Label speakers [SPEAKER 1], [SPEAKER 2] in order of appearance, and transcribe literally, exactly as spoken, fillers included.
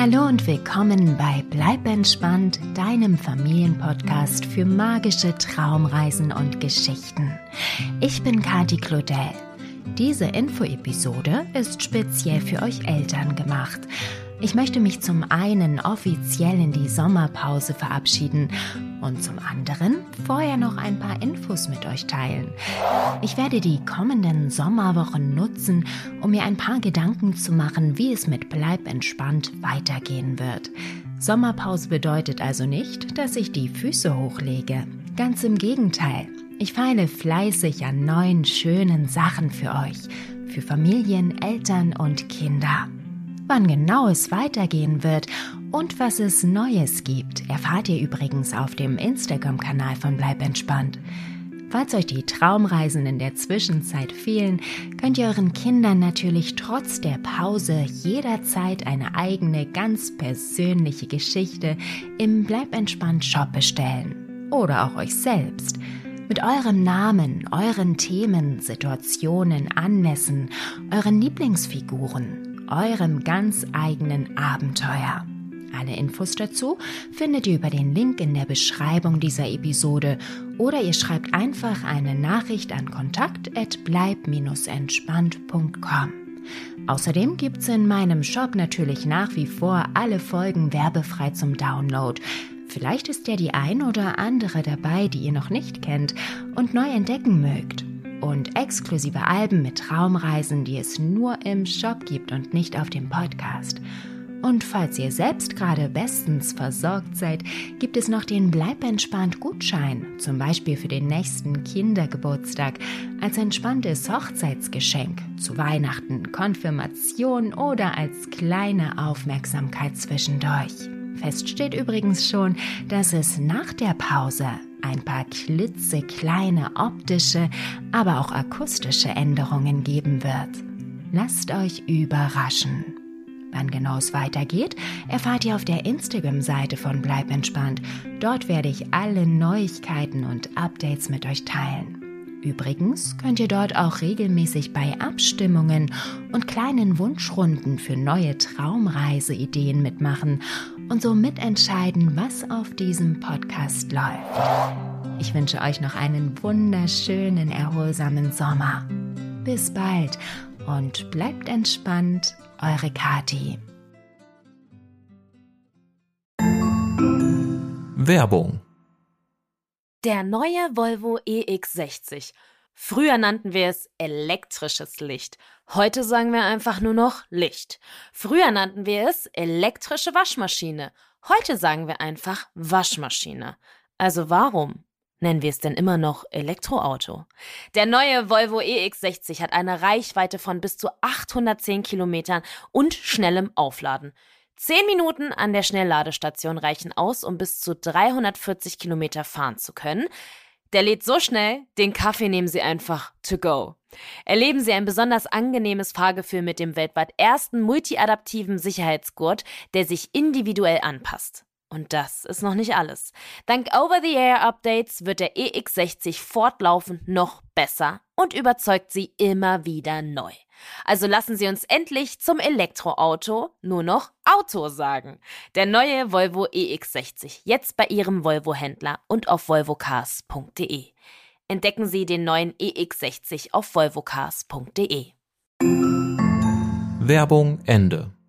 [SPEAKER 1] Hallo und willkommen bei Bleib entspannt, deinem Familienpodcast für magische Traumreisen und Geschichten. Ich bin Kathi Claudel. Diese Info-Episode ist speziell für euch Eltern gemacht. Ich möchte mich zum einen offiziell in die Sommerpause verabschieden und zum anderen vorher noch ein paar Infos mit euch teilen. Ich werde die kommenden Sommerwochen nutzen, um mir ein paar Gedanken zu machen, wie es mit Bleib entspannt weitergehen wird. Sommerpause bedeutet also nicht, dass ich die Füße hochlege. Ganz im Gegenteil. Ich feile fleißig an neuen, schönen Sachen für euch, für Familien, Eltern und Kinder. Wann genau es weitergehen wird und was es Neues gibt, erfahrt ihr übrigens auf dem Instagram-Kanal von Bleib entspannt. Falls euch die Traumreisen in der Zwischenzeit fehlen, könnt ihr euren Kindern natürlich trotz der Pause jederzeit eine eigene, ganz persönliche Geschichte im Bleib entspannt Shop bestellen. Oder auch euch selbst. Mit eurem Namen, euren Themen, Situationen, Anlässen, euren Lieblingsfiguren, eurem ganz eigenen Abenteuer. Alle Infos dazu findet ihr über den Link in der Beschreibung dieser Episode oder ihr schreibt einfach eine Nachricht an kontakt at bleib entspannt punkt com. Außerdem gibt's in meinem Shop natürlich nach wie vor alle Folgen werbefrei zum Download. Vielleicht ist ja die ein oder andere dabei, die ihr noch nicht kennt und neu entdecken mögt. Und exklusive Alben mit Traumreisen, die es nur im Shop gibt und nicht auf dem Podcast. Und falls ihr selbst gerade bestens versorgt seid, gibt es noch den Bleib entspannt Gutschein, zum Beispiel für den nächsten Kindergeburtstag, als entspanntes Hochzeitsgeschenk, zu Weihnachten, Konfirmation oder als kleine Aufmerksamkeit zwischendurch. Fest steht übrigens schon, dass es nach der Pause ein paar klitzekleine optische, aber auch akustische Änderungen geben wird. Lasst euch überraschen. Wann genau es weitergeht, erfahrt ihr auf der Instagram-Seite von Bleib entspannt. Dort werde ich alle Neuigkeiten und Updates mit euch teilen. Übrigens könnt ihr dort auch regelmäßig bei Abstimmungen und kleinen Wunschrunden für neue Traumreiseideen mitmachen und so mitentscheiden, was auf diesem Podcast läuft. Ich wünsche euch noch einen wunderschönen, erholsamen Sommer. Bis bald und bleibt entspannt, eure Kathi.
[SPEAKER 2] Werbung.
[SPEAKER 3] Der neue Volvo E X sechzig. Früher nannten wir es elektrisches Licht. Heute sagen wir einfach nur noch Licht. Früher nannten wir es elektrische Waschmaschine. Heute sagen wir einfach Waschmaschine. Also warum nennen wir es denn immer noch Elektroauto? Der neue Volvo E X sechzig hat eine Reichweite von bis zu achthundertzehn Kilometern und schnellem Aufladen. Zehn Minuten an der Schnellladestation reichen aus, um bis zu dreihundertvierzig Kilometer fahren zu können. Der lädt so schnell, den Kaffee nehmen Sie einfach to go. Erleben Sie ein besonders angenehmes Fahrgefühl mit dem weltweit ersten multiadaptiven Sicherheitsgurt, der sich individuell anpasst. Und das ist noch nicht alles. Dank Over-the-Air-Updates wird der E X sechzig fortlaufend noch besser und überzeugt Sie immer wieder neu. Also lassen Sie uns endlich zum Elektroauto nur noch Auto sagen. Der neue Volvo E X sechzig, jetzt bei Ihrem Volvo-Händler und auf volvo cars punkt de. Entdecken Sie den neuen E X sechzig auf volvo cars punkt de.
[SPEAKER 2] Werbung Ende.